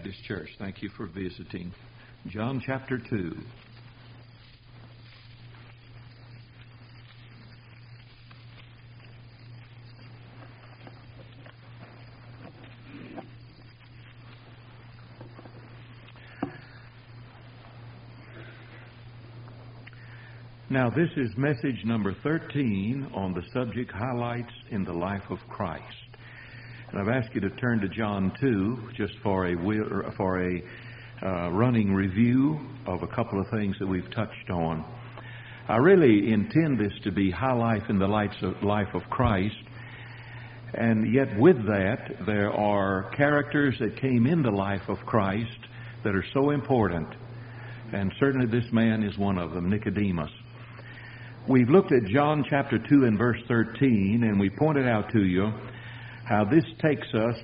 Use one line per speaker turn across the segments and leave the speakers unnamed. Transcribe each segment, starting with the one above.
Baptist Church. Thank you for visiting. John chapter 2. Now, this is message number 13 on the subject Highlights in the Life of Christ. And I've asked you to turn to John 2 just for a running review of a couple of things that we've touched on. I really intend this to be High Life in the Life of Christ. And yet with that, there are characters that came in the life of Christ that are so important. And certainly this man is one of them, Nicodemus. We've looked at John chapter 2 and verse 13, and we pointed out to you how this takes us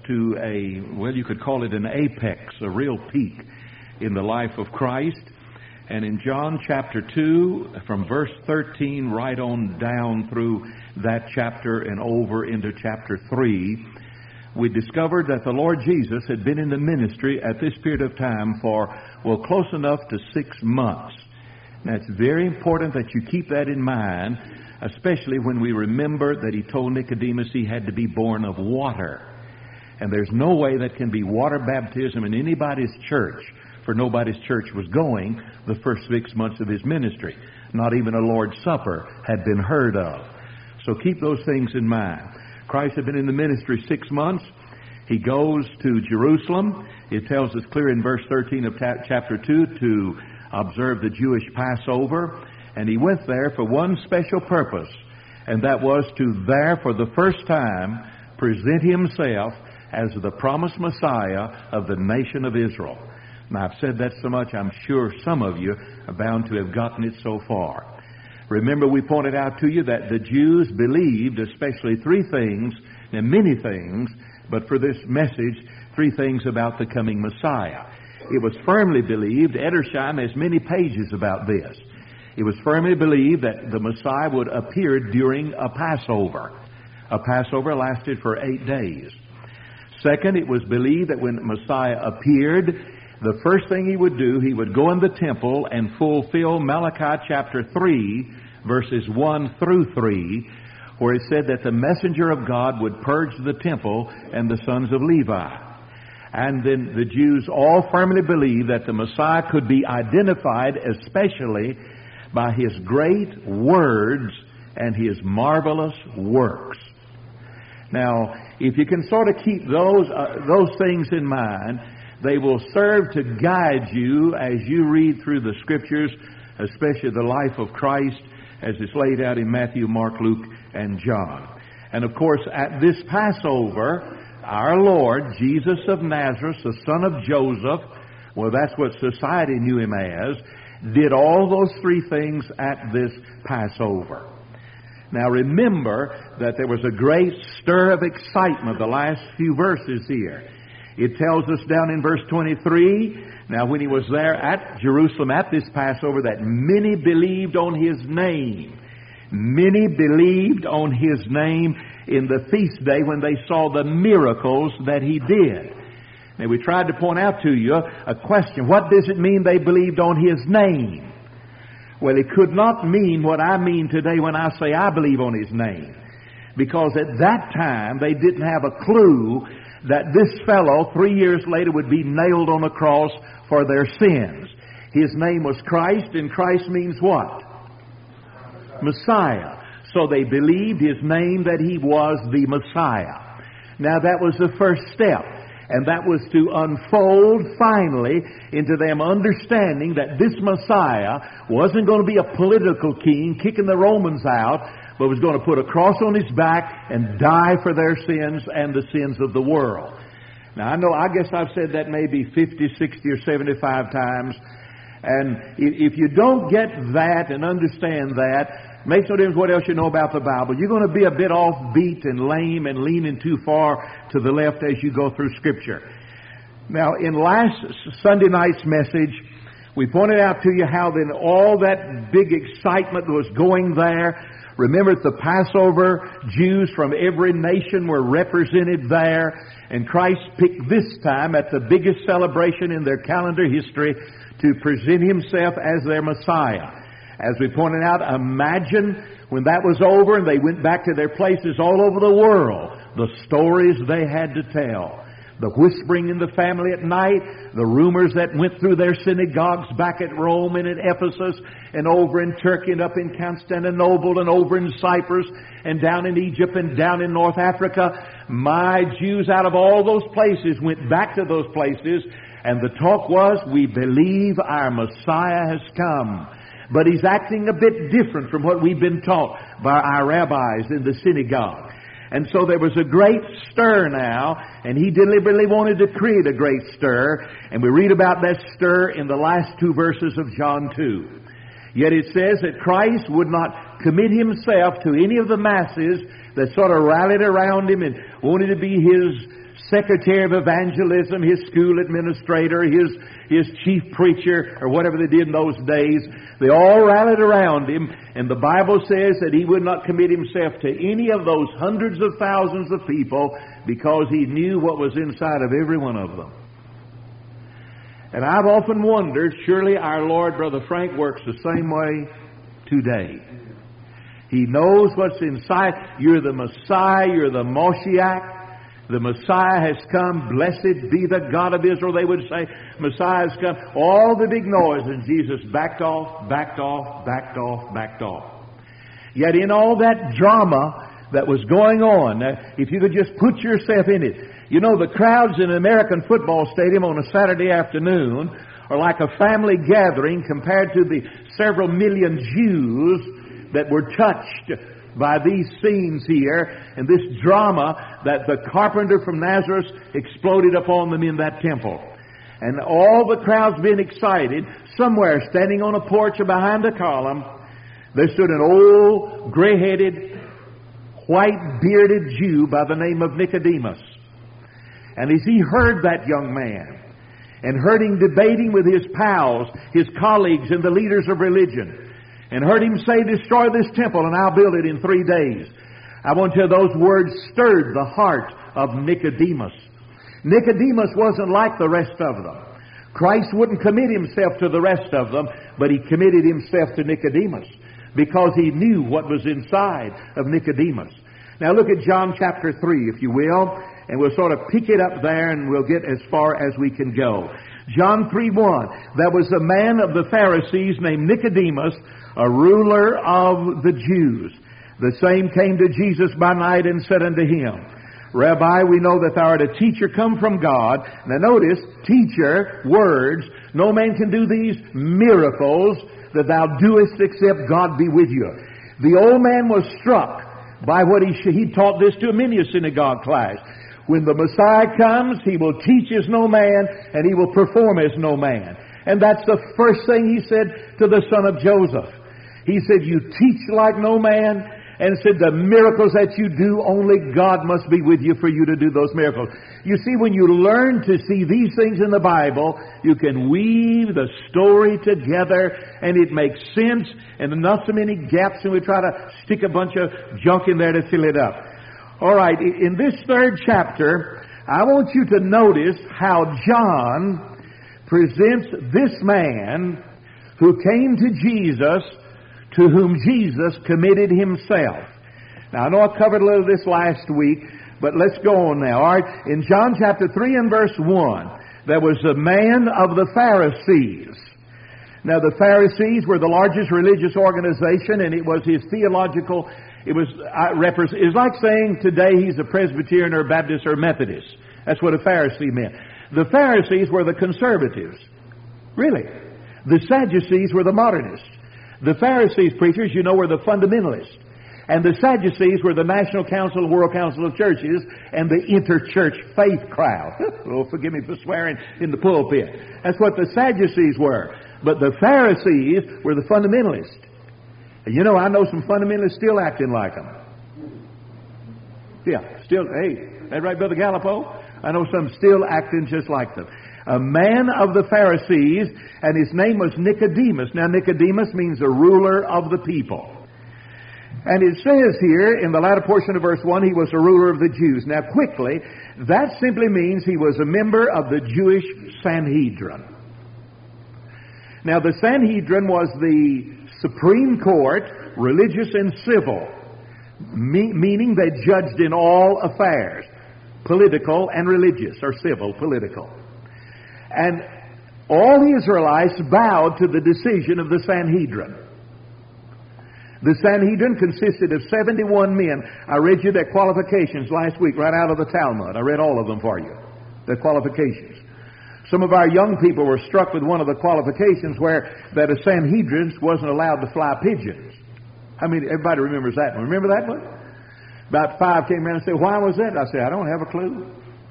to you could call it an apex, a real peak in the life of Christ. And in John chapter 2, from verse 13 right on down through that chapter and over into chapter 3, we discovered that the Lord Jesus had been in the ministry at this period of time for, close enough to 6 months. Now, it's very important that you keep that in mind, especially when we remember that he told Nicodemus he had to be born of water. And there's no way that can be water baptism in anybody's church, for nobody's church was going the first 6 months of his ministry. Not even a Lord's Supper had been heard of. So keep those things in mind. Christ had been in the ministry 6 months. He goes to Jerusalem. It tells us clear in verse 13 of chapter 2 to observe the Jewish Passover, and he went there for one special purpose, and that was to there for the first time present himself as the promised Messiah of the nation of Israel. Now, I've said that so much, I'm sure some of you are bound to have gotten it so far. Remember, we pointed out to you that the Jews believed especially three things, and many things, but for this message, three things about the coming Messiah. It was firmly believed, Edersheim has many pages about this. It was firmly believed that the Messiah would appear during a Passover. A Passover lasted for 8 days. Second, it was believed that when the Messiah appeared, the first thing he would do, he would go in the temple and fulfill Malachi chapter 3, verses 1 through 3, where it said that the messenger of God would purge the temple and the sons of Levi. And then the Jews all firmly believed that the Messiah could be identified especially by his great words and his marvelous works. Now, if you can sort of keep those things in mind, they will serve to guide you as you read through the Scriptures, especially the life of Christ as it's laid out in Matthew, Mark, Luke, and John. And of course, at this Passover, our Lord, Jesus of Nazareth, the son of Joseph, that's what society knew him as, did all those three things at this Passover. Now remember that there was a great stir of excitement the last few verses here. It tells us down in verse 23, now when he was there at Jerusalem at this Passover, that many believed on his name. Many believed on his name in the feast day when they saw the miracles that he did. Now, we tried to point out to you a question. What does it mean they believed on his name? Well, it could not mean what I mean today when I say I believe on his name. Because at that time, they didn't have a clue that this fellow 3 years later would be nailed on a cross for their sins. His name was Christ, and Christ means what? Messiah. So they believed his name that he was the Messiah. Now that was the first step. And that was to unfold finally into them understanding that this Messiah wasn't going to be a political king kicking the Romans out, but was going to put a cross on his back and die for their sins and the sins of the world. Now I guess I've said that maybe 50, 60, or 75 times. And if you don't get that and understand that, makes no difference what else you know about the Bible. You're going to be a bit offbeat and lame and leaning too far to the left as you go through Scripture. Now, in last Sunday night's message, we pointed out to you how then all that big excitement was going there Remember, at the Passover, Jews from every nation were represented there, and Christ picked this time at the biggest celebration in their calendar history to present Himself as their Messiah. As we pointed out, imagine when that was over and they went back to their places all over the world, the stories they had to tell. The whispering in the family at night, the rumors that went through their synagogues back at Rome and at Ephesus and over in Turkey and up in Constantinople and over in Cyprus and down in Egypt and down in North Africa. My Jews out of all those places went back to those places, and the talk was, we believe our Messiah has come. But He's acting a bit different from what we've been taught by our rabbis in the synagogue. And so there was a great stir now, and He deliberately wanted to create a great stir. And we read about that stir in the last two verses of John 2. Yet it says that Christ would not commit Himself to any of the masses that sort of rallied around Him and wanted to be His secretary of evangelism, His school administrator, His chief preacher, or whatever they did in those days. They all rallied around Him, and the Bible says that He would not commit Himself to any of those hundreds of thousands of people because He knew what was inside of every one of them. And I've often wondered, surely our Lord, Brother Frank, works the same way today. He knows what's inside. You're the Messiah, you're the Moshiach. The Messiah has come. Blessed be the God of Israel, they would say. Messiah has come. All the big noise, and Jesus backed off, backed off, backed off, backed off. Yet in all that drama that was going on, if you could just put yourself in it. You know, the crowds in an American football stadium on a Saturday afternoon are like a family gathering compared to the several million Jews that were touched by these scenes here and this drama that the carpenter from Nazareth exploded upon them in that temple. And all the crowds being excited, somewhere standing on a porch or behind a column, there stood an old, gray-headed, white-bearded Jew by the name of Nicodemus. And as he heard that young man and heard him debating with his pals, his colleagues, and the leaders of religion, and heard him say, destroy this temple and I'll build it in 3 days. I want to tell you, those words stirred the heart of Nicodemus. Nicodemus wasn't like the rest of them. Christ wouldn't commit Himself to the rest of them, but He committed Himself to Nicodemus because He knew what was inside of Nicodemus. Now look at John chapter 3, if you will, and we'll sort of pick it up there and we'll get as far as we can go. John 3:1, there was a man of the Pharisees named Nicodemus, a ruler of the Jews. The same came to Jesus by night and said unto Him, Rabbi, we know that thou art a teacher come from God. Now notice, teacher, words, no man can do these miracles that thou doest except God be with you. The old man was struck by what he taught this to many a synagogue class. When the Messiah comes, He will teach as no man, and He will perform as no man. And that's the first thing He said to the son of Joseph. He said, you teach like no man, and said, the miracles that you do, only God must be with you for you to do those miracles. You see, when you learn to see these things in the Bible, you can weave the story together, and it makes sense, and not so many gaps, and we try to stick a bunch of junk in there to fill it up. All right, in this third chapter, I want you to notice how John presents this man who came to Jesus, to whom Jesus committed Himself. Now, I know I covered a little of this last week, but let's go on now. All right, in John chapter 3 and verse 1, there was a man of the Pharisees. Now, the Pharisees were the largest religious organization, and it was his theological... It was like saying today he's a Presbyterian or a Baptist or a Methodist. That's what a Pharisee meant. The Pharisees were the conservatives. Really. The Sadducees were the modernists. The Pharisees, preachers, you know, were the fundamentalists. And the Sadducees were the National Council, World Council of Churches, and the interchurch faith crowd. Oh, forgive me for swearing in the pulpit. That's what the Sadducees were. But the Pharisees were the fundamentalists. You know, I know some fundamentalists still acting like them. Yeah, still, hey, that right, Brother Gallipo? I know some still acting just like them. A man of the Pharisees, and his name was Nicodemus. Now, Nicodemus means a ruler of the people. And it says here in the latter portion of verse 1, he was a ruler of the Jews. Now quickly, that simply means he was a member of the Jewish Sanhedrin. Now the Sanhedrin was the supreme court, religious and civil, meaning they judged in all affairs, political and religious, or civil, political. And all the Israelites bowed to the decision of the Sanhedrin. The Sanhedrin consisted of 71 men. I read you their qualifications last week right out of the Talmud. I read all of them for you, their qualifications. Some of our young people were struck with one of the qualifications where that a Sanhedrin wasn't allowed to fly pigeons. I mean, everybody remembers that one. Remember that one? About 5 came around and said, "Why was that?" I said, "I don't have a clue.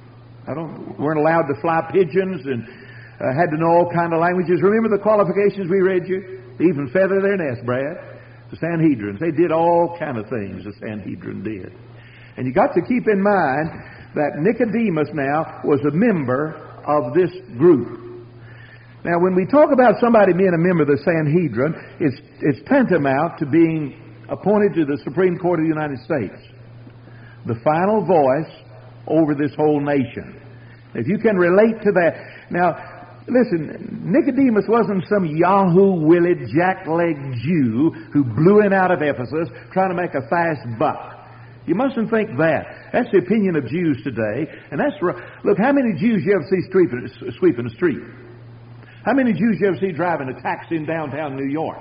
Weren't allowed to fly pigeons and had to know all kind of languages." Remember the qualifications we read you? They even feather their nest, Brad. The Sanhedrins. They did all kind of things the Sanhedrin did. And you got to keep in mind that Nicodemus now was a member of this group. Now when we talk about somebody being a member of the Sanhedrin, it's tantamount to being appointed to the Supreme Court of the United States. The final voice over this whole nation. If you can relate to that. Now, listen, Nicodemus wasn't some Yahoo-willied, jack-legged Jew who blew in out of Ephesus trying to make a fast buck. You mustn't think that. That's the opinion of Jews today. And that's right. Look, how many Jews you ever see sweeping the street? How many Jews you ever see driving a taxi in downtown New York?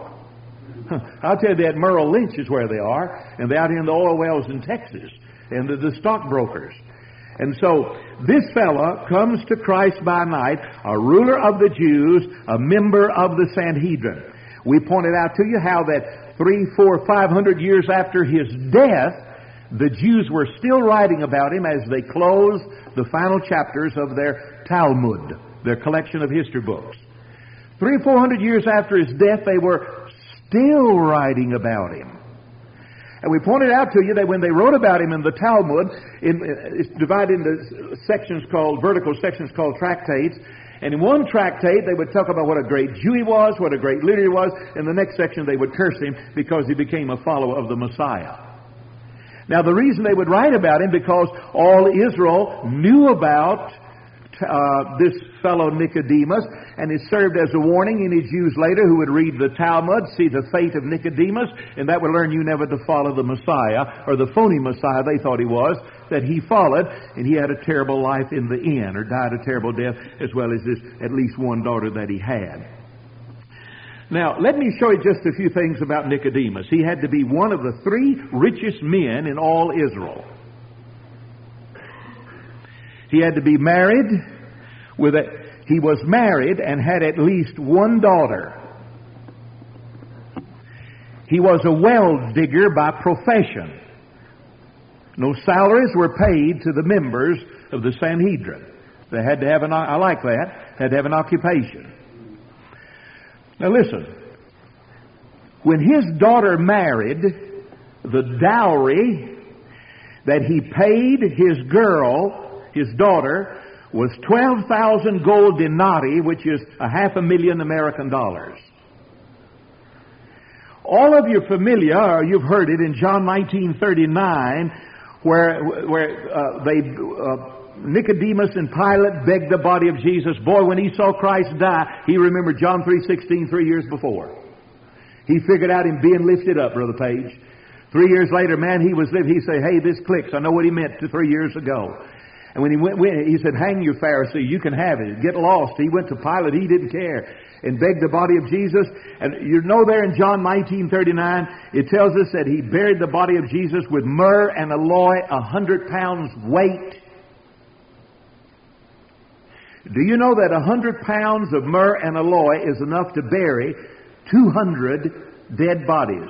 I'll tell you, that Merrill Lynch is where they are, and they're out here in the oil wells in Texas, and the stockbrokers. And so this fella comes to Christ by night, a ruler of the Jews, a member of the Sanhedrin. We pointed out to you how that 300, 400, 500 years after his death, the Jews were still writing about him as they closed the final chapters of their Talmud, their collection of history books. 300, 400 years after his death, they were still writing about him. And we pointed out to you that when they wrote about him in the Talmud, it's divided into sections called, vertical sections called tractates. And in one tractate, they would talk about what a great Jew he was, what a great leader he was. In the next section, they would curse him because he became a follower of the Messiah. Now, the reason they would write about him, because all Israel knew about this fellow Nicodemus, and it served as a warning any Jews later who would read the Talmud, see the fate of Nicodemus, and that would learn you never to follow the Messiah, or the phony Messiah they thought he was, that he followed, and he had a terrible life in the end, or died a terrible death, as well as this at least one daughter that he had. Now, let me show you just a few things about Nicodemus. He had to be one of the 3 richest men in all Israel. He had to be married he was married and had at least one daughter. He was a well digger by profession. No salaries were paid to the members of the Sanhedrin. They had to have I like that, had to have an occupation. Now listen, when his daughter married, the dowry that he paid his girl, his daughter, was 12,000 gold denarii, which is $500,000 American dollars. All of you are familiar, or you've heard it in John 19:39, where Nicodemus and Pilate begged the body of Jesus. Boy, when he saw Christ die, he remembered John 3:16 3 years before. He figured out him being lifted up, Brother Page. 3 years later, man, he was living. He said, "Hey, this clicks. I know what he meant 3 years ago." And when he went, he said, "Hang you, Pharisee. You can have it. Get lost." He went to Pilate. He didn't care. And begged the body of Jesus. And you know there in John 19:39, it tells us that he buried the body of Jesus with myrrh and aloe, 100 pounds weight. Do you know that 100 pounds of myrrh and aloe is enough to bury 200 dead bodies?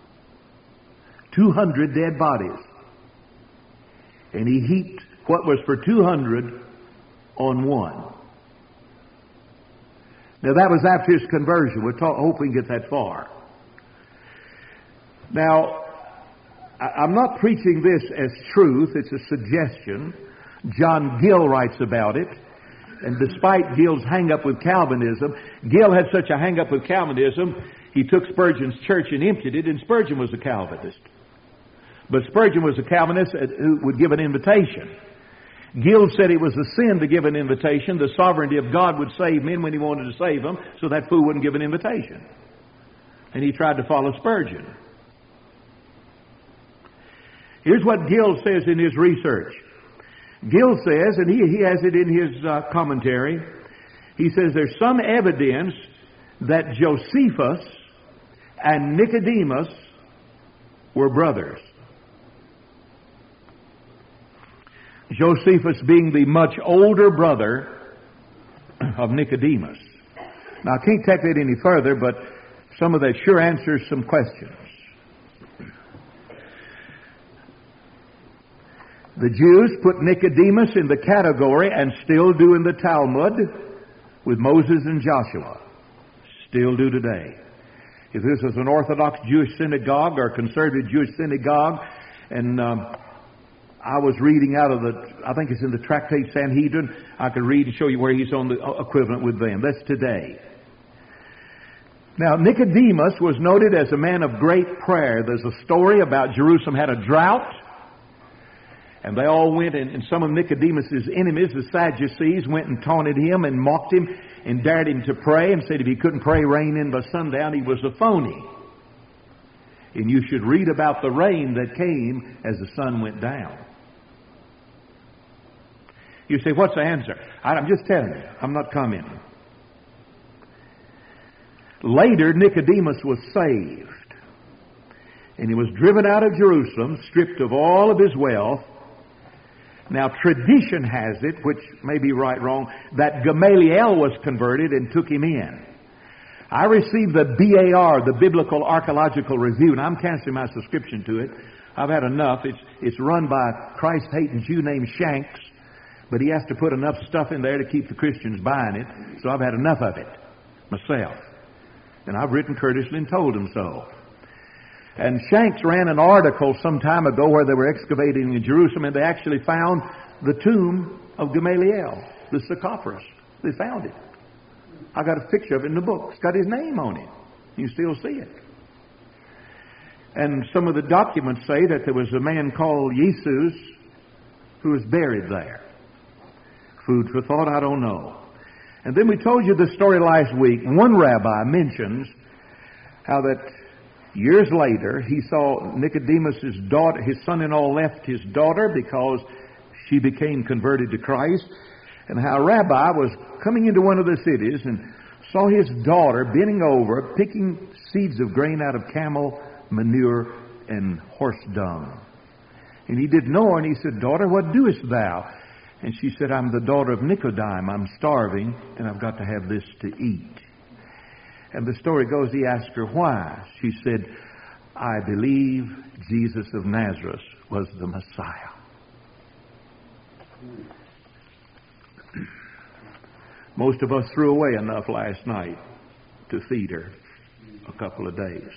200 dead bodies. And he heaped what was for 200 on one. Now that was after his conversion. We're hoping to get that far. Now, I'm not preaching this as truth. It's a suggestion. John Gill writes about it. And despite Gill's hang-up with Calvinism, Gill had such a hang-up with Calvinism, he took Spurgeon's church and emptied it, and Spurgeon was a Calvinist. But Spurgeon was a Calvinist who would give an invitation. Gill said it was a sin to give an invitation. The sovereignty of God would save men when He wanted to save them, so that fool wouldn't give an invitation. And he tried to follow Spurgeon. Here's what Gill says in his research. Gill says, and he has it in his commentary, he says there's some evidence that Josephus and Nicodemus were brothers. Josephus being the much older brother of Nicodemus. Now, I can't take that any further, but some of that sure answers some questions. The Jews put Nicodemus in the category, and still do in the Talmud, with Moses and Joshua. Still do today. If this was an Orthodox Jewish synagogue or a conservative Jewish synagogue, and I was reading out of I think it's in the Tractate Sanhedrin, I could read and show you where he's on the equivalent with them. That's today. Now, Nicodemus was noted as a man of great prayer. There's a story about Jerusalem had a drought, and they all went, and some of Nicodemus' enemies, the Sadducees, went and taunted him and mocked him and dared him to pray and said if he couldn't pray rain in by sundown, he was a phony. And you should read about the rain that came as the sun went down. You say, what's the answer? I'm just telling you. I'm not commenting. Later, Nicodemus was saved. And he was driven out of Jerusalem, stripped of all of his wealth. Now, tradition has it, which may be right or wrong, that Gamaliel was converted and took him in. I received the BAR, the Biblical Archaeological Review, and I'm canceling my subscription to it. I've had enough. It's run by a Christ-hating Jew named Shanks, but he has to put enough stuff in there to keep the Christians buying it, so I've had enough of it myself. And I've written courteously and told them so. And Shanks ran an article some time ago where they were excavating in Jerusalem, and they actually found the tomb of Gamaliel, the sarcophagus. They found it. I got a picture of it in the book. It's got his name on it. You still see it. And some of the documents say that there was a man called Jesus who was buried there. Food for thought, I don't know. And then we told you the story last week. One rabbi mentions how that years later he saw Nicodemus' daughter, his son-in-law left his daughter because she became converted to Christ, and how a rabbi was coming into one of the cities and saw his daughter bending over, picking seeds of grain out of camel manure and horse dung. And he didn't know her, and he said, "Daughter, what doest thou?" And she said, "I'm the daughter of Nicodemus. I'm starving, and I've got to have this to eat." And the story goes, he asked her why. She said, "I believe Jesus of Nazareth was the Messiah." Most of us threw away enough last night to feed her a couple of days.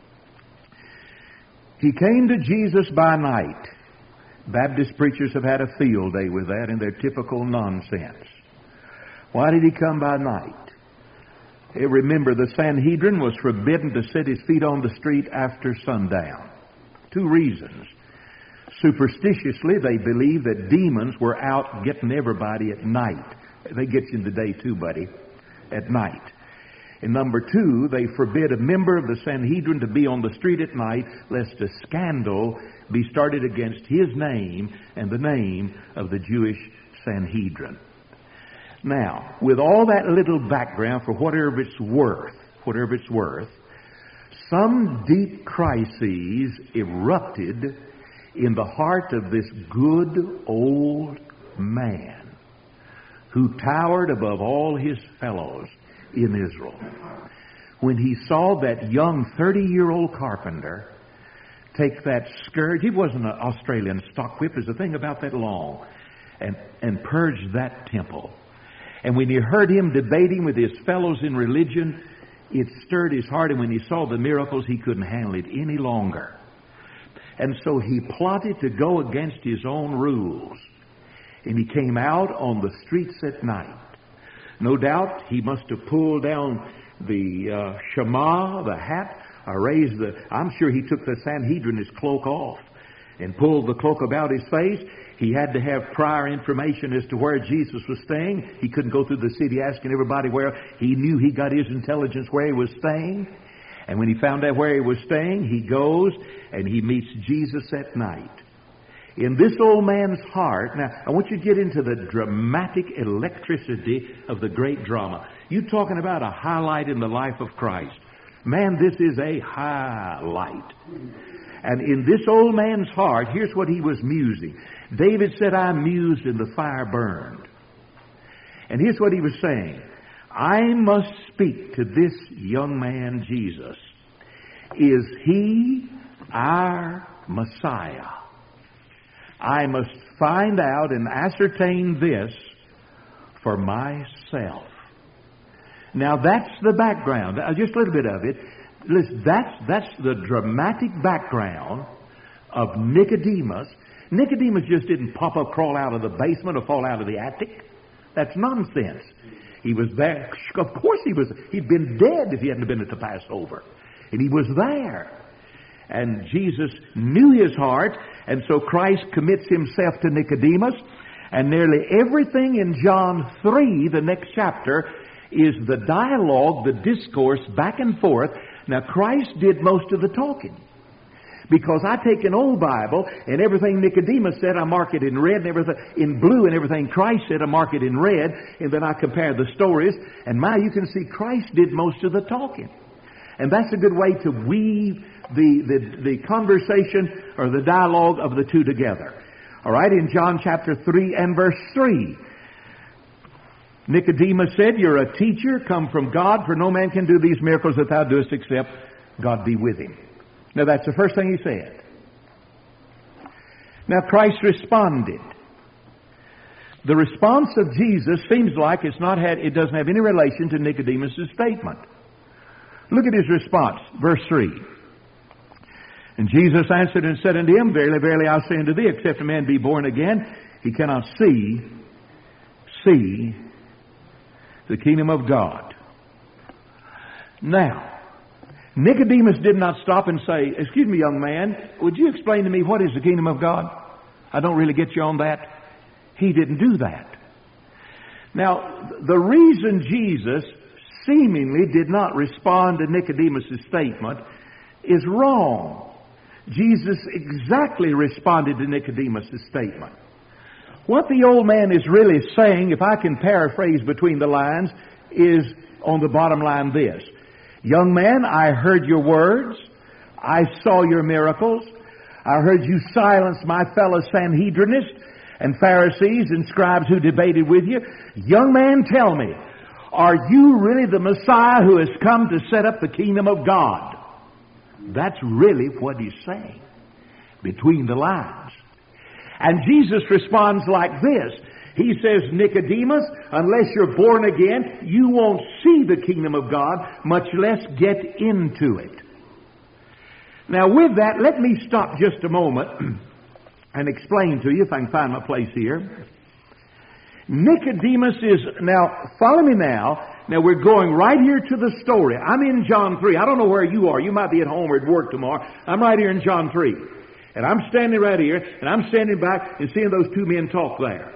He came to Jesus by night. Baptist preachers have had a field day with that in their typical nonsense. Why did he come by night? Hey, remember, the Sanhedrin was forbidden to set his feet on the street after sundown. 2 reasons. Superstitiously, they believed that demons were out getting everybody at night. They get you in the day too, buddy, at night. And number 2, they forbid a member of the Sanhedrin to be on the street at night lest a scandal be started against his name and the name of the Jewish Sanhedrin. Now, with all that little background, for whatever it's worth, some deep crises erupted in the heart of this good old man who towered above all his fellows in Israel. When he saw that young 30-year-old carpenter take that scourge, he wasn't an Australian stock whip, there's a thing about that long, and purge that temple. And when he heard him debating with his fellows in religion, it stirred his heart, and when he saw the miracles, he couldn't handle it any longer. And so he plotted to go against his own rules. And he came out on the streets at night. No doubt he must have pulled down the shema, the hat, I'm sure he took the Sanhedrin his cloak off and pulled the cloak about his face. He had to have prior information as to where Jesus was staying. He couldn't go through the city asking everybody where. He knew he got his intelligence where he was staying. And when he found out where he was staying, he goes and he meets Jesus at night. In this old man's heart, now I want you to get into the dramatic electricity of the great drama. You're talking about a highlight in the life of Christ. Man, this is a highlight. And in this old man's heart, here's what he was musing. David said, I mused and the fire burned. And here's what he was saying. I must speak to this young man, Jesus. Is he our Messiah? I must find out and ascertain this for myself. Now that's the background. Just a little bit of it. Listen, that's the dramatic background of Nicodemus. Nicodemus just didn't pop up, crawl out of the basement, or fall out of the attic. That's nonsense. He was there. Of course he was. He'd been dead if he hadn't been at the Passover. And he was there. And Jesus knew his heart, and so Christ commits himself to Nicodemus. And nearly everything in John 3, the next chapter, is the dialogue, the discourse back and forth. Now, Christ did most of the talking. Because I take an old Bible, and everything Nicodemus said, I mark it in red, and everything in blue, and everything Christ said, I mark it in red, and then I compare the stories. And you can see Christ did most of the talking. And that's a good way to weave the conversation or the dialogue of the two together. All right, in John chapter 3 and verse 3, Nicodemus said, You're a teacher come from God, for no man can do these miracles that thou doest except God be with him. Now that's the first thing he said. Now Christ responded. The response of Jesus seems like it doesn't have any relation to Nicodemus' statement. Look at his response, verse 3. And Jesus answered and said unto him, Verily, verily, I say unto thee, except a man be born again, he cannot see the kingdom of God. Now, Nicodemus did not stop and say, Excuse me, young man, would you explain to me what is the kingdom of God? I don't really get you on that. He didn't do that. Now, the reason Jesus seemingly did not respond to Nicodemus' statement is wrong. Jesus exactly responded to Nicodemus' statement. What the old man is really saying, if I can paraphrase between the lines, is on the bottom line this. Young man, I heard your words. I saw your miracles. I heard you silence my fellow Sanhedrinists and Pharisees and scribes who debated with you. Young man, tell me, are you really the Messiah who has come to set up the kingdom of God? That's really what he's saying between the lines. And Jesus responds like this. He says, Nicodemus, unless you're born again, you won't see the kingdom of God, much less get into it. Now with that, let me stop just a moment and explain to you, if I can find my place here. Nicodemus is, now follow me now. Now we're going right here to the story. I'm in John 3. I don't know where you are. You might be at home or at work tomorrow. I'm right here in John 3. And I'm standing right here, and I'm standing back and seeing those two men talk there.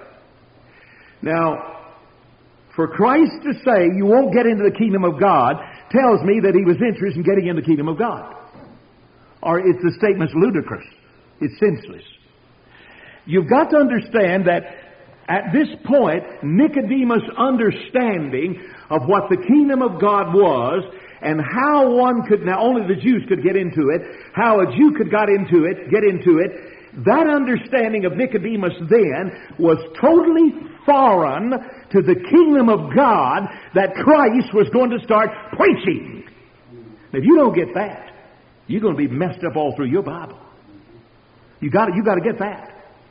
Now, for Christ to say you won't get into the kingdom of God tells me that he was interested in getting into the kingdom of God. Or the statement's ludicrous. It's senseless. You've got to understand that at this point, Nicodemus' understanding of what the kingdom of God was and how one could, now only the Jews could get into it, how a Jew could get into it, that understanding of Nicodemus then was totally foreign to the kingdom of God that Christ was going to start preaching. Now, if you don't get that, you're going to be messed up all through your Bible. You got to get that.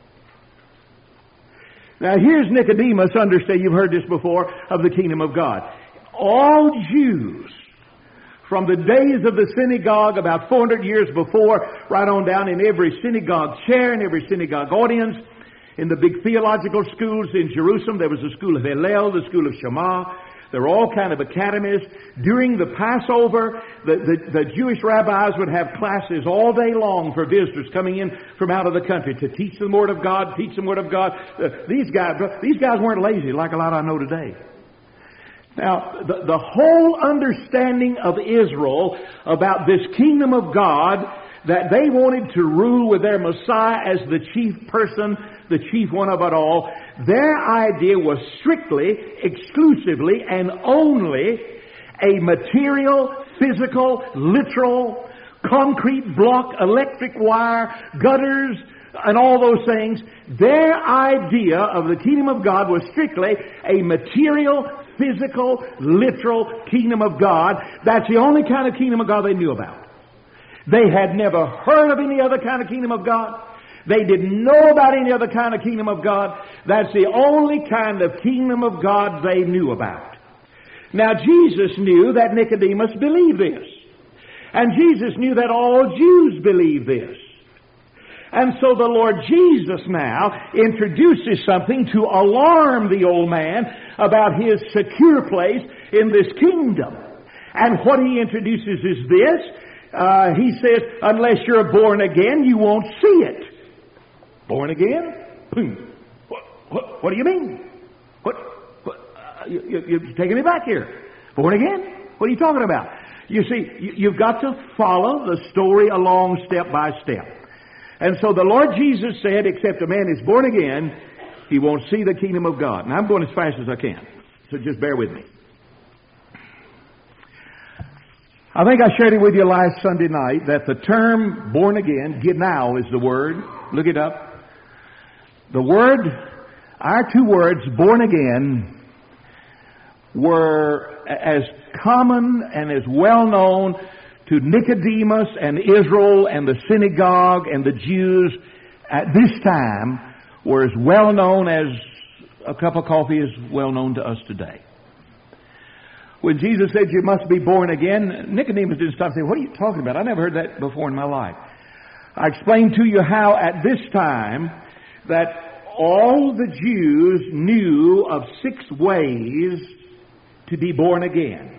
Now, here's Nicodemus, understand, you've heard this before, of the kingdom of God. All Jews, from the days of the synagogue about 400 years before, right on down in every synagogue chair, in every synagogue audience, in the big theological schools in Jerusalem, there was the school of Hillel, the school of Shammah, There were all kind of academies. During the Passover, the Jewish rabbis would have classes all day long for visitors coming in from out of the country to teach them the Word of God, teach them the Word of God. These guys weren't lazy like a lot I know today. Now, the whole understanding of Israel about this kingdom of God, that they wanted to rule with their Messiah as the chief person, the chief one of it all, their idea was strictly, exclusively, and only a material, physical, literal, concrete block, electric wire, gutters, and all those things. Their idea of the kingdom of God was strictly a material, physical, literal kingdom of God. That's the only kind of kingdom of God they knew about. They had never heard of any other kind of kingdom of God. They didn't know about any other kind of kingdom of God. That's the only kind of kingdom of God they knew about. Now, Jesus knew that Nicodemus believed this. And Jesus knew that all Jews believed this. And so the Lord Jesus now introduces something to alarm the old man about his secure place in this kingdom. And what he introduces is this. He says, unless you're born again, you won't see it. Born again? What do you mean? You're taking me back here. Born again? What are you talking about? You see, you've got to follow the story along step by step. And so the Lord Jesus said, except a man is born again, he won't see the kingdom of God. Now I'm going as fast as I can, so just bear with me. I think I shared it with you last Sunday night that the term born again, Ginao is the word. Look it up. The word, our two words, born again, were as common and as well known to Nicodemus and Israel and the synagogue and the Jews at this time, were as well known as a cup of coffee is well known to us today. When Jesus said you must be born again, Nicodemus didn't stop saying, what are you talking about? I never heard that before in my life. I explained to you how at this time that all the Jews knew of 6 ways to be born again.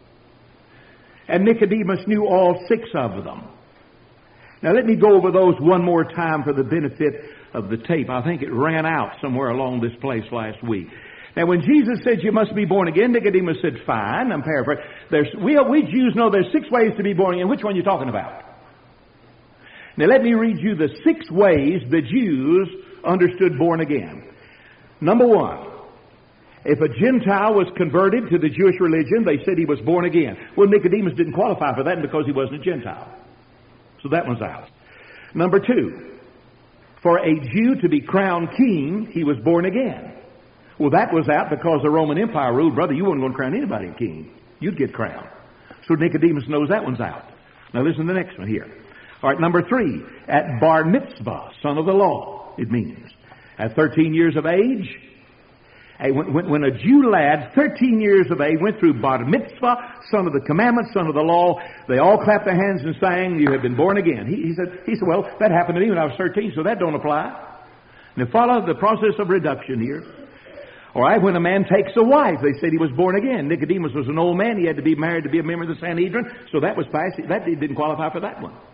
And Nicodemus knew all 6 of them. Now let me go over those one more time for the benefit of the tape. I think it ran out somewhere along this place last week. Now when Jesus said you must be born again, Nicodemus said, fine, I'm paraphrasing. We Jews know there's 6 ways to be born again. Which one are you talking about? Now let me read you the 6 ways the Jews understood born again. Number 1, if a Gentile was converted to the Jewish religion, they said he was born again. Well, Nicodemus didn't qualify for that because he wasn't a Gentile. So that one's out. Number 2, for a Jew to be crowned king, he was born again. Well, that was out because the Roman Empire ruled. Brother, you weren't going to crown anybody a king. You'd get crowned. So Nicodemus knows that one's out. Now listen to the next one here. All right, number 3, at bar mitzvah, son of the law, it means. At 13 years of age, when a Jew lad, 13 years of age, went through bar mitzvah, son of the commandments, son of the law, they all clapped their hands and sang, you have been born again. He said, well, that happened to me when I was 13, so that don't apply. Now follow the process of reduction here. All right, when a man takes a wife, they said he was born again. Nicodemus was an old man. He had to be married to be a member of the Sanhedrin, so that was passed. That didn't qualify for that one.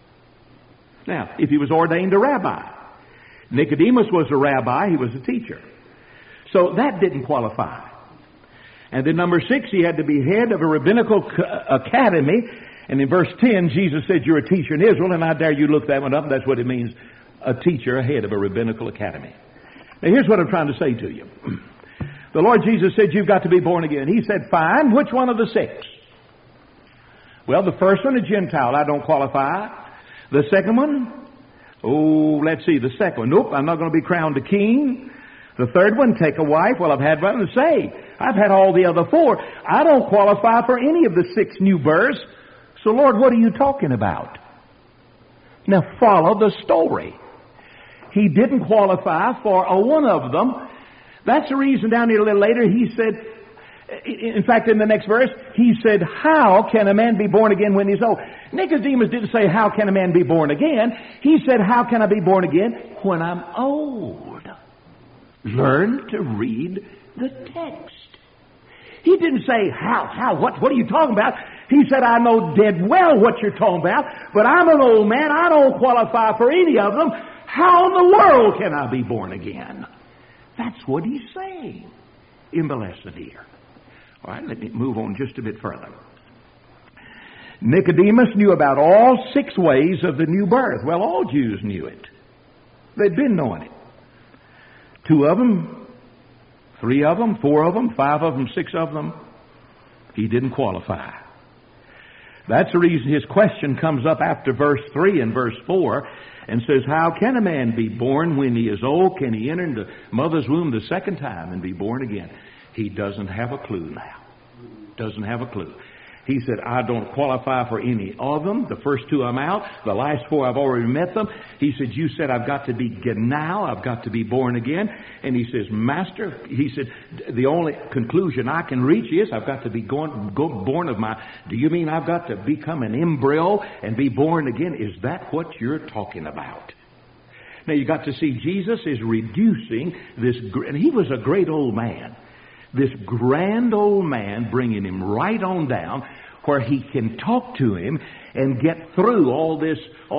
Now, if he was ordained a rabbi, Nicodemus was a rabbi, he was a teacher. So that didn't qualify. And then number 6, he had to be head of a rabbinical academy. And in verse 10, Jesus said, you're a teacher in Israel, and I dare you look that one up. That's what it means, a teacher, a head of a rabbinical academy. Now here's what I'm trying to say to you. The Lord Jesus said, you've got to be born again. He said, fine, which one of the 6? Well, the first one, a Gentile, I don't qualify. The second one, let's see, the second one, nope, I'm not going to be crowned a king. The third one, take a wife. Well, I've had one to say. I've had all the other 4. I don't qualify for any of the 6 new births. So, Lord, what are you talking about? Now, follow the story. He didn't qualify for one of them. That's the reason down here a little later he said, in fact, in the next verse, he said, how can a man be born again when he's old? Nicodemus didn't say, how can a man be born again? He said, how can I be born again when I'm old? Learn to read the text.
He didn't say, how, what are you talking about? He said, I know dead well what you're talking about, but I'm an old man. I don't qualify for any of them. How in the world can I be born again? That's what he's saying in the lesson here. All right, let me move on just a bit further. Nicodemus knew about all 6 ways of the new birth. Well, all Jews knew it. They'd been knowing it. 2 of them, 3 of them, 4 of them, 5 of them, 6 of them. He didn't qualify. That's the reason his question comes up after verse 3 and verse 4 and says, how can a man be born when he is old? Can he enter into mother's womb the second time and be born again? He doesn't have a clue now. Doesn't have a clue. He said, I don't qualify for any of them. The first 2 I'm out. The last 4 I've already met them. He said, you said I've got to be now. I've got to be born again. And he says, Master, he said, the only conclusion I can reach is I've got to be born of my... Do you mean I've got to become an embryo and be born again? Is that what you're talking about? Now you got to see Jesus is reducing this... And he was a great old man. This grand old man, bringing him right on down where he can talk to him and get through all this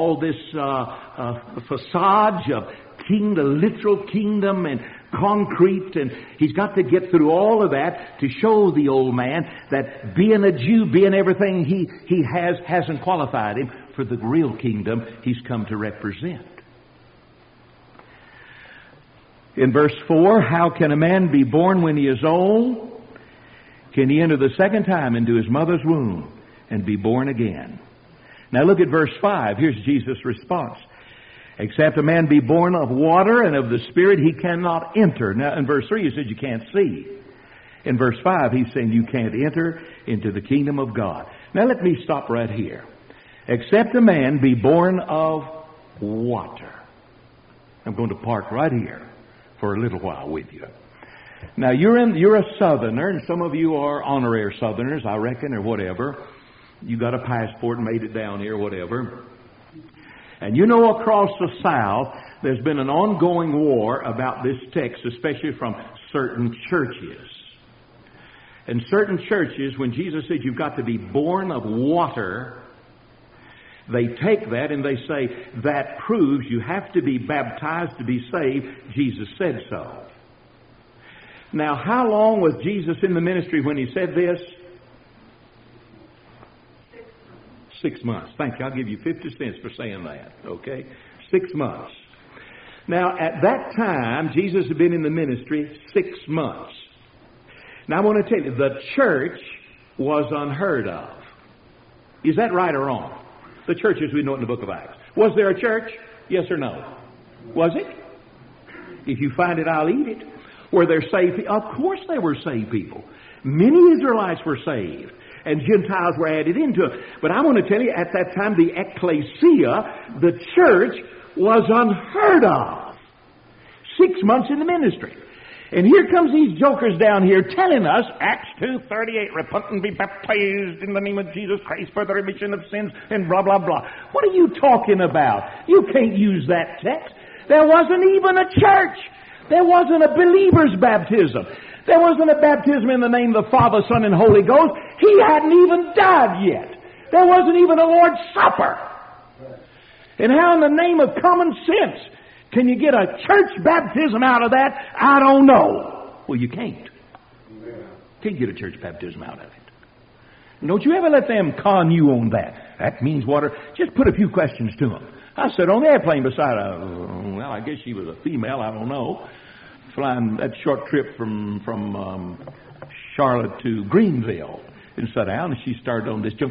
facade of literal kingdom and concrete, and he's got to get through all of that to show the old man that being a Jew, being everything he hasn't qualified him for the real kingdom he's come to represent. In verse 4, how can a man be born when he is old? Can he enter the second time into his mother's womb and be born again? Now look at verse 5. Here's Jesus' response. Except a man be born of water and of the Spirit, he cannot enter. Now in verse 3 he said you can't see. In verse 5 he's saying you can't enter into the kingdom of God. Now let me stop right here. Except a man be born of water. I'm going to park right here for a little while with you. Now you're a Southerner, and some of you are honorary Southerners, I reckon, or whatever. You got a passport and made it down here, whatever. And you know across the South there's been an ongoing war about this text, especially from certain churches. And certain churches, when Jesus said you've got to be born of water, they take that and they say, that proves you have to be baptized to be saved. Jesus said so. Now, how long was Jesus in the ministry when he said this? 6 months. Thank you. I'll give you 50 cents for saying that. Okay? 6 months. Now, at that time, Jesus had been in the ministry 6 months. Now, I want to tell you, the church was unheard of. Is that right or wrong? The church as we know it in the book of Acts. Was there a church? Yes or no? Was it? If you find it, I'll eat it. Were there saved people? Of course there were saved people. Many Israelites were saved. And Gentiles were added into it. But I want to tell you, at that time, the ecclesia, the church, was unheard of. 6 months in the ministry. And here comes these jokers down here telling us, Acts 2:38, repent and be baptized in the name of Jesus Christ for the remission of sins, and blah, blah, blah. What are you talking about? You can't use that text. There wasn't even a church. There wasn't a believer's baptism. There wasn't a baptism in the name of the Father, Son, and Holy Ghost. He hadn't even died yet. There wasn't even a Lord's Supper. And how in the name of common sense can you get a church baptism out of that? I don't know. Well, you can't. Can't get a church baptism out of it. And don't you ever let them con you on that. That means water. Just put a few questions to them. I sat on the airplane beside well, I guess she was a female, I don't know, flying that short trip from Charlotte to Greenville. And sat down, and she started on this.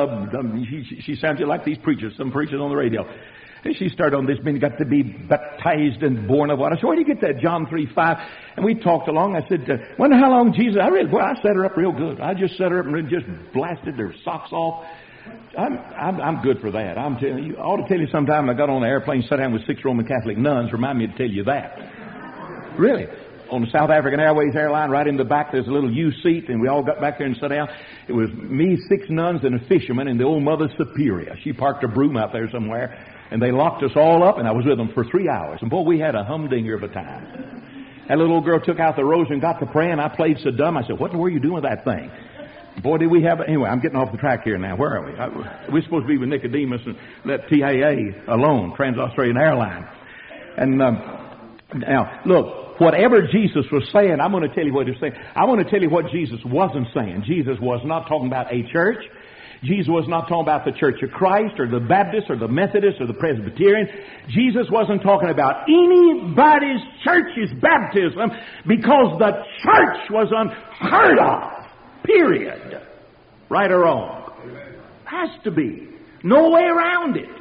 She sounded like these preachers, some preachers on the radio. And she started on this, being got to be baptized and born of water. So where do you get that? John 3:5. And we talked along. I said, wonder how long Jesus... I set her up real good. I just set her up and just blasted their socks off. I'm good for that. I'm telling you. I ought to tell you sometime I got on an airplane, sat down with 6 Roman Catholic nuns. Remind me to tell you that. Really. On the South African Airways airline, right in the back, there's a little U seat, and we all got back there and sat down. It was me, 6 nuns, and a fisherman, and the old Mother Superior. She parked her broom out there somewhere, and they locked us all up, and I was with them for 3 hours. And boy, we had a humdinger of a time. That little old girl took out the rose and got to praying. I played so dumb. I said, what were you doing with that thing? Boy, did we have it. Anyway, I'm getting off the track here now. Where are we? We're supposed to be with Nicodemus and let TAA alone, Trans-Australian Airline. And now, look, whatever Jesus was saying, I'm going to tell you what he was saying. I want to tell you what Jesus wasn't saying. Jesus was not talking about a church. Jesus was not talking about the Church of Christ or the Baptist or the Methodist or the Presbyterian. Jesus wasn't talking about anybody's church's baptism because the church was unheard of. Period. Right or wrong? Has to be. No way around it.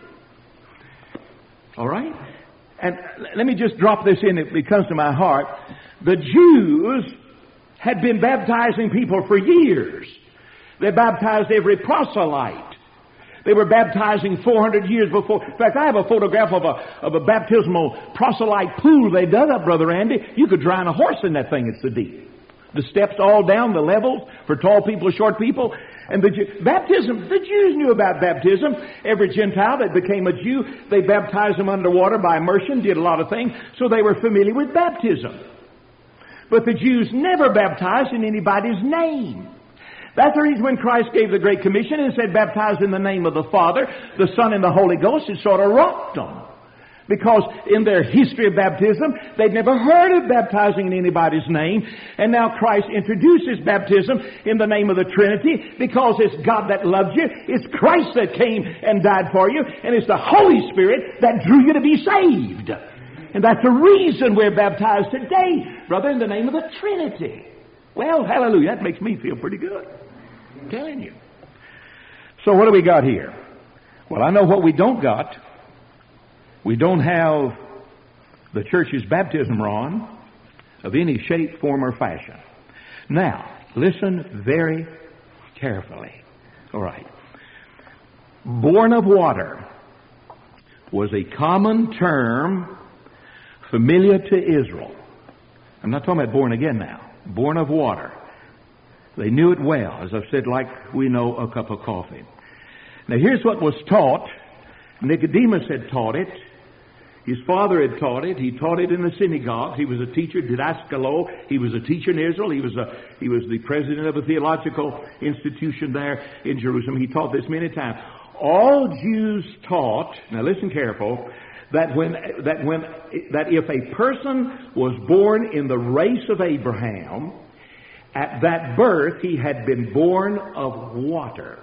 All right? And let me just drop this in. It comes to my heart. The Jews had been baptizing people for years. They baptized every proselyte. They were baptizing 400 years before. In fact, I have a photograph of a baptismal proselyte pool they dug up, Brother Andy. You could drown a horse in that thing. It's so deep. The steps all down, the levels for tall people, short people. And the Jews knew about baptism. Every Gentile that became a Jew, they baptized them underwater by immersion, did a lot of things, so they were familiar with baptism. But the Jews never baptized in anybody's name. That's the reason when Christ gave the Great Commission and said, baptize in the name of the Father, the Son, and the Holy Ghost, it sort of rocked them. Because in their history of baptism, they'd never heard of baptizing in anybody's name. And now Christ introduces baptism in the name of the Trinity because it's God that loves you. It's Christ that came and died for you. And it's the Holy Spirit that drew you to be saved. And that's the reason we're baptized today, brother, in the name of the Trinity. Well, hallelujah, that makes me feel pretty good. I'm telling you. So what do we got here? Well, I know what we don't got. We don't have the church's baptism wrong of any shape, form, or fashion. Now, listen very carefully. All right. Born of water was a common term familiar to Israel. I'm not talking about born again now. Born of water. They knew it well, as I've said, like we know a cup of coffee. Now, here's what was taught. Nicodemus had taught it. His father had taught it. He taught it in the synagogue. He was a teacher, didaskalo. He was a teacher in Israel. He was the president of a theological institution there in Jerusalem. He taught this many times. All Jews taught, now listen careful, that if a person was born in the race of Abraham, at that birth he had been born of water.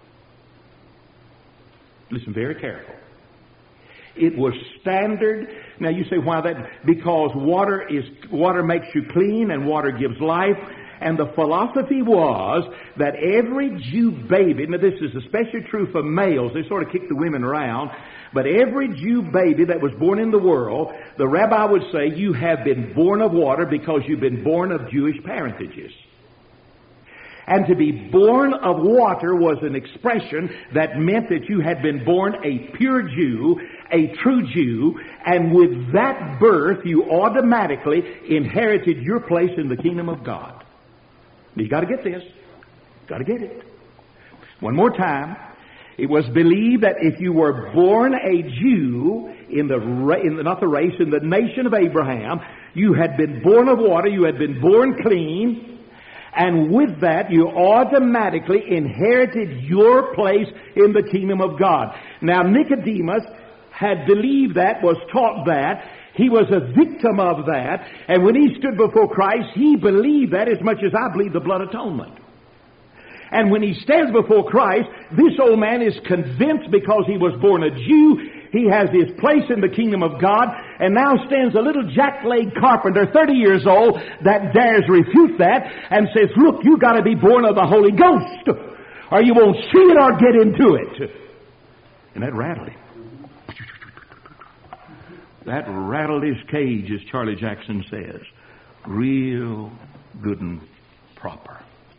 Listen very careful. It was standard. Now you say, why that? Because water makes you clean and water gives life. And the philosophy was that every Jew baby, now this is especially true for males, they sort of kick the women around, but every Jew baby that was born in the world, the rabbi would say, you have been born of water because you've been born of Jewish parentages. And to be born of water was an expression that meant that you had been born a pure Jew, a true Jew, and with that birth you automatically inherited your place in the kingdom of God. You got to get this. Got to get it. One more time. It was believed that if you were born a Jew in the nation of Abraham, you had been born of water, you had been born clean, and with that, you automatically inherited your place in the kingdom of God. Now, Nicodemus had believed that, was taught that. He was a victim of that. And when he stood before Christ, he believed that as much as I believe the blood atonement. And when he stands before Christ, this old man is convinced because he was born a Jew, he has his place in the kingdom of God, and now stands a little jack-legged carpenter, 30 years old, that dares refute that and says, look, you got to be born of the Holy Ghost, or you won't see it or get into it. And that rattled him. That rattled his cage, as Charlie Jackson says. Real good and proper.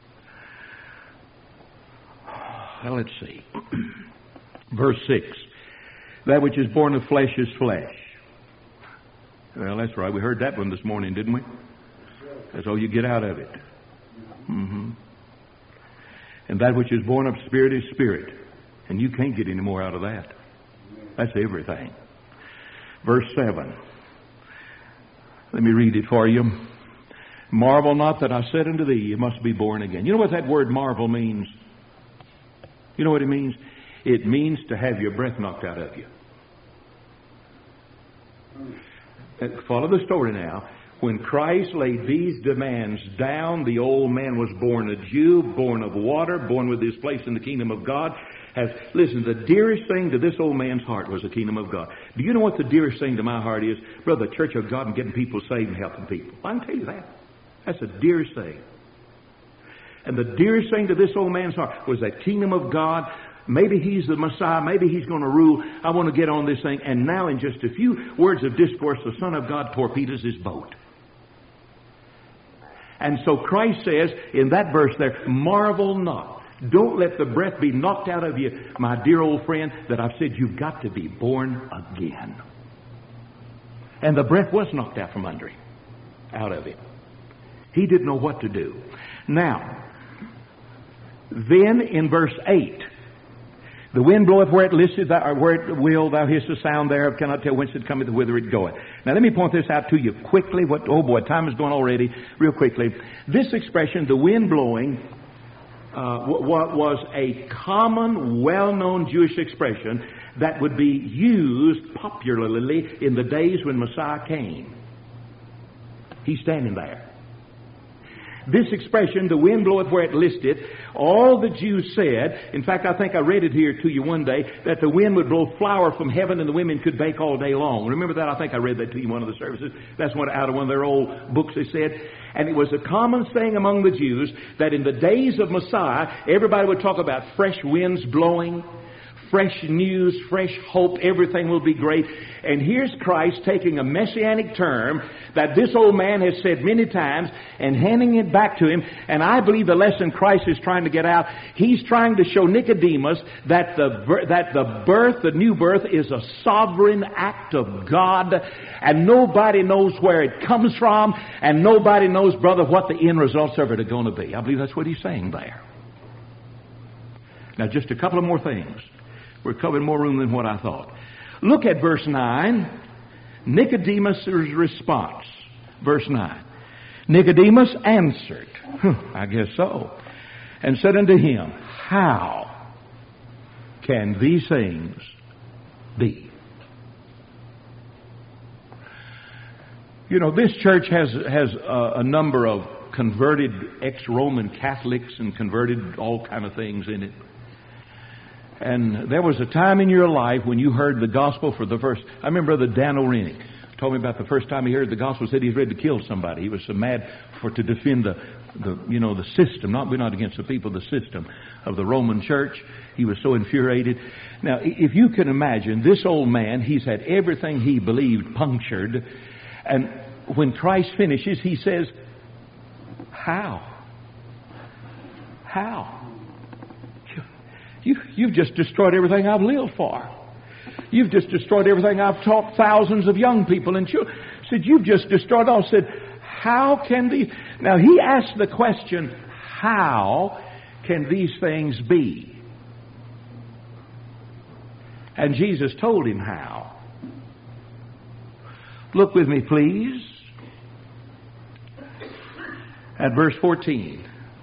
Well, let's see. Verse 6. That which is born of flesh is flesh. Well, that's right. We heard that one this morning, didn't we? That's all you get out of it. Mm-hmm. And that which is born of spirit is spirit. And you can't get any more out of that. That's everything. Verse 7.
Let me read it for you. Marvel not that I said unto thee, you must be born again. You know what that word marvel means? You know what it means? It means to have your breath knocked out of you. Follow the story now. When Christ laid these demands down, the old man was born a Jew, born of water, born with his place in the kingdom of God. Listen, the dearest thing to this old man's heart was the kingdom of God. Do you know what the dearest thing to my heart is? Brother, the church of God and getting people saved and helping people. I can tell you that. That's the dearest thing. And the dearest thing to this old man's heart was that kingdom of God. Maybe he's the Messiah. Maybe he's going to rule. I want to get on this thing. And now in just a few words of discourse, the Son of God torpedoes his boat. And so Christ says in that verse there, marvel not. Don't let the breath be knocked out of you, my dear old friend, that I've said you've got to be born again. And the breath was knocked out from under him, out of him. He didn't know what to do. Now, then in verse 8, the wind bloweth where it listeth, where it will, thou hearest the sound thereof, cannot tell whence it cometh, whither it goeth. Now let me point this out to you quickly. Time is going already, real quickly. This expression, the wind blowing, was a common, well-known Jewish expression that would be used popularly in the days when Messiah came. He's standing there. This expression, the wind bloweth where it listeth, all the Jews said, in fact, I think I read it here to you one day, that the wind would blow flour from heaven and the women could bake all day long. Remember that? I think I read that to you in one of the services. That's out of one of their old books they said. And it was a common saying among the Jews that in the days of Messiah, everybody would talk about fresh winds blowing, fresh news, fresh hope, everything will be great. And here's Christ taking a messianic term that this old man has said many times and handing it back to him. And I believe the lesson Christ is trying to get out, he's trying to show Nicodemus that the new birth is a sovereign act of God, and nobody knows where it comes from, and nobody knows, brother, what the end results of it are going to be. I believe that's what he's saying there. Now, just a couple of more things. We're covering more room than what I thought. Look at verse 9. Nicodemus' response. Verse 9. Nicodemus answered, I guess so, and said unto him, how can these things be? You know, this church has a number of converted ex-Roman Catholics and converted all kind of things in it. And there was a time in your life when you heard the gospel for the first. I remember Brother Dan O'Rennick told me about the first time he heard the gospel. Said he's ready to kill somebody. He was so mad to defend the system. We're not against the people, the system of the Roman Church. He was so infuriated. Now, if you can imagine, this old man, he's had everything he believed punctured, and when Christ finishes, he says, "How? How? You've just destroyed everything I've lived for. You've just destroyed everything I've taught thousands of young people and children." Said, "You've just destroyed all." Said, "How can these..." Now he asked the question, how can these things be? And Jesus told him how. Look with me, please, at verse 14.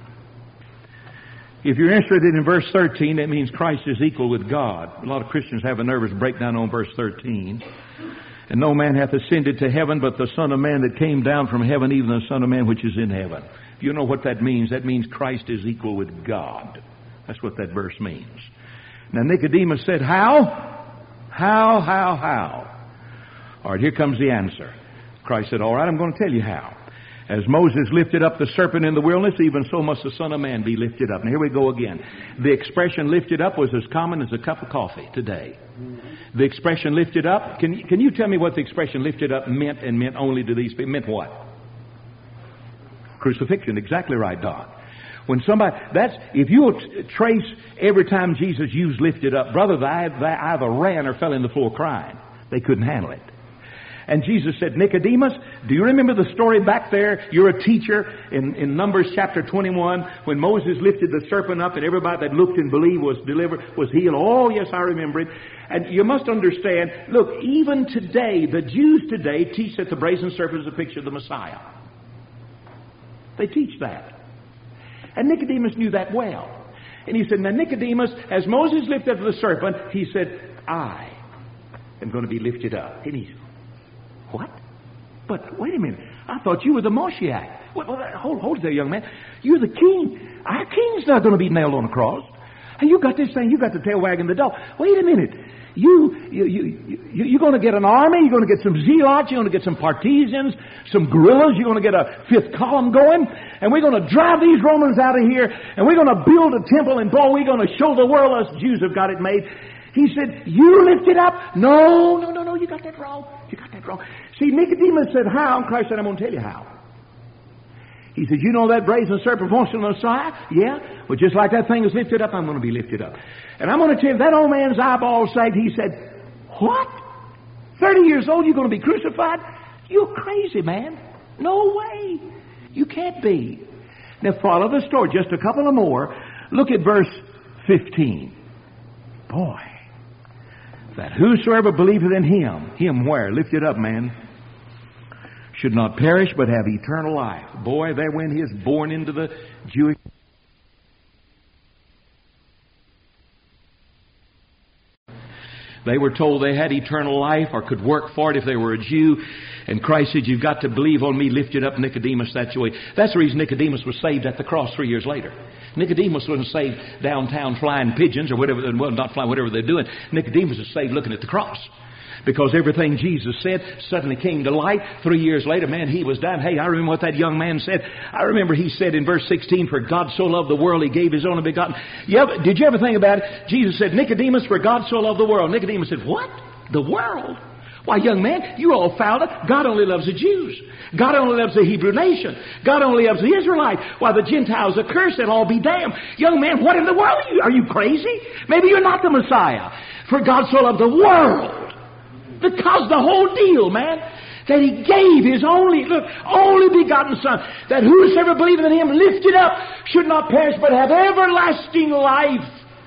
If you're interested in verse 13, that means Christ is equal with God. A lot of Christians have a nervous breakdown on verse 13. And no man hath ascended to heaven but the Son of Man that came down from heaven, even the Son of Man which is in heaven. If you know what that means Christ is equal with God. That's what that verse means. Now Nicodemus said, how? How? All right, here comes the answer. Christ said, all right, I'm going to tell you how. As Moses lifted up the serpent in the wilderness, even so must the Son of Man be lifted up. And here we go again. The expression lifted up was as common as a cup of coffee today. The expression lifted up, can you tell me what the expression lifted up meant, and meant only to these people? Meant what? Crucifixion. Exactly right, Don. When somebody, if you trace every time Jesus used lifted up, brother, they either ran or fell in the floor crying. They couldn't handle it.
And Jesus said, Nicodemus, do you remember the story back there? You're a teacher in Numbers chapter 21 when Moses lifted the serpent up and everybody that looked and believed was delivered, was healed. Oh, yes, I remember it. And you must understand, look, even today, the Jews today teach that the brazen serpent is a picture of the Messiah. They teach that. And Nicodemus knew that well. And he said, now Nicodemus, as Moses lifted up the serpent, he said, I am going to be lifted up. And he said, what? But wait a minute. I thought you were the Moshiach. Well, hold there, young man. You're the king. Our king's not going to be nailed on a cross. And you got this thing. You got the tail wagging the dog. Wait a minute. You're going to get an army. You're going to get some zealots. You're going to get some partisans, some guerrillas. You're going to get a fifth column going. And we're going to drive these Romans out of here. And we're going to build a temple. And boy, we're going to show the world us Jews have got it made. He said, you lift it up? No, you got that wrong. You got that wrong. See, Nicodemus said, how? And Christ said, I'm going to tell you how. He said, you know that brazen serpent points to the Messiah? Yeah. Well, just like that thing is lifted up, I'm going to be lifted up. And I'm going to tell you, that old man's eyeball saved. He said, what? 30 years old, you're going to be crucified? You're crazy, man. No way. You can't be. Now, follow the story. Just a couple of more. Look at verse 15. Boy. That whosoever believeth in him where? Lift it up, man. Should not perish, but have eternal life. Boy, there went his born into the Jewish. They were told they had eternal life or could work for it if they were a Jew. And Christ said, you've got to believe on me, lift it up, Nicodemus, that's the way. That's the reason Nicodemus was saved at the cross 3 years later. Nicodemus wasn't saved downtown flying pigeons or whatever, well, not flying, whatever they're doing. Nicodemus was saved looking at the cross. Because everything Jesus said suddenly came to light. 3 years later, man, he was dying. Hey, I remember what that young man said. I remember he said in verse 16, for God so loved the world, He gave His only begotten. Did you ever think about it? Jesus said, Nicodemus, for God so loved the world. Nicodemus said, what? The world? Why, young man, you all fouled it. God only loves the Jews. God only loves the Hebrew nation. God only loves the Israelites. Why, the Gentiles are cursed and all be damned. Young man, what in the world are you crazy? Maybe you're not the Messiah. For God so loved the world. Because the whole deal, man, that He gave His only begotten Son, that whosoever believeth in Him lifted up should not perish but have everlasting life.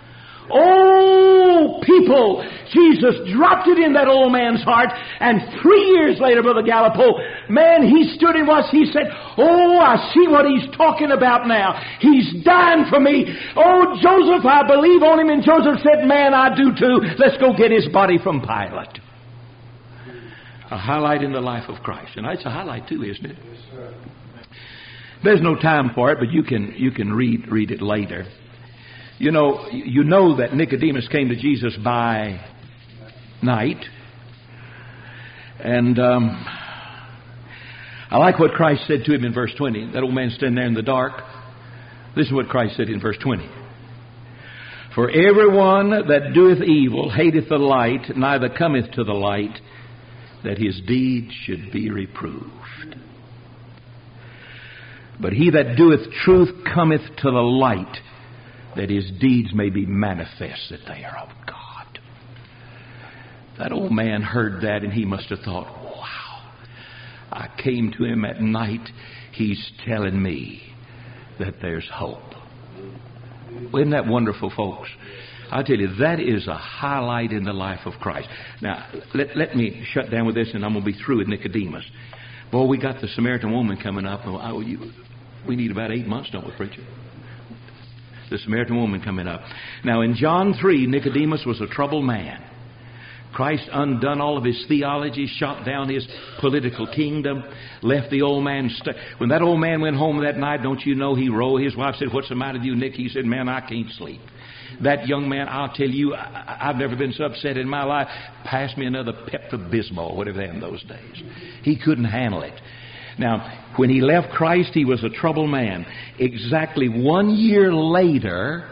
Oh, people, Jesus dropped it in that old man's heart, and 3 years later, Brother Gallipo, man, he stood and watched. He said, oh, I see what he's talking about now. He's dying for me. Oh, Joseph, I believe on him. And Joseph said, man, I do too. Let's go get his body from Pilate. A highlight in the life of Christ. And it's a highlight too, isn't it? There's no time for it, but you can read it later. You know that Nicodemus came to Jesus by night. And I like what Christ said to him in verse 20. That old man standing there in the dark. This is what Christ said in verse 20. For everyone that doeth evil hateth the light, neither cometh to the light, that his deeds should be reproved. But he that doeth truth cometh to the light, that his deeds may be manifest that they are of God. That old man heard that and he must have thought, wow, I came to him at night. He's telling me that there's hope. Isn't that wonderful, folks? I tell you, that is a highlight in the life of Christ. Now, let me shut down with this and I'm going to be through with Nicodemus. Boy, we got the Samaritan woman coming up. We need about 8 months, don't we, preacher? The Samaritan woman coming up. Now, in John 3, Nicodemus was a troubled man. Christ undone all of his theology, shot down his political kingdom, left the old man. When that old man went home that night, don't you know, he rolled. His wife said, what's the matter with you, Nick? He said, man, I can't sleep. That young man, I'll tell you, I've never been so upset in my life. Pass me another Pepto-Bismol, whatever they had in those days. He couldn't handle it. Now, when he left Christ, he was a troubled man. Exactly 1 year later,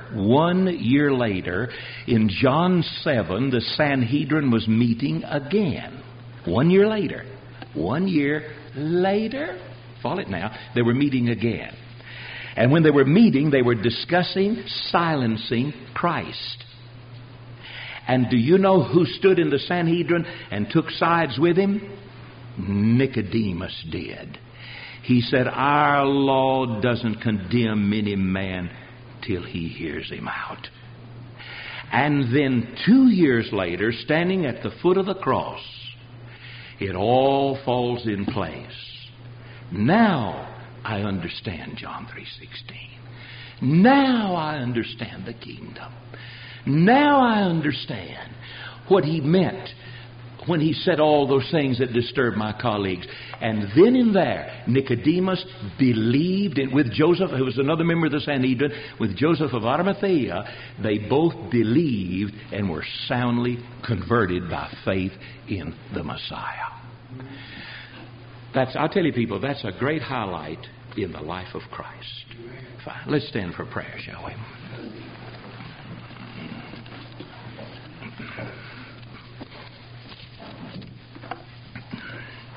in John 7, the Sanhedrin was meeting again. 1 year later. 1 year later, follow it now, they were meeting again. And when they were meeting, they were discussing silencing Christ. And do you know who stood in the Sanhedrin and took sides with him? Nicodemus did. He said, our law doesn't condemn any man till he hears him out. And then 2 years later, standing at the foot of the cross, it all falls in place. Now I understand John 3:16. Now I understand the kingdom. Now I understand what he meant when he said all those things that disturbed my colleagues. And then in there, Nicodemus believed with Joseph, who was another member of the Sanhedrin, with Joseph of Arimathea. They both believed and were soundly converted by faith in the Messiah. I'll tell you people, that's a great highlight in the life of Christ. Fine. Let's stand for prayer, shall we?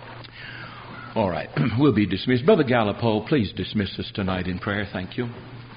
All right, we'll be dismissed. Brother Gallipo, please dismiss us tonight in prayer. Thank you.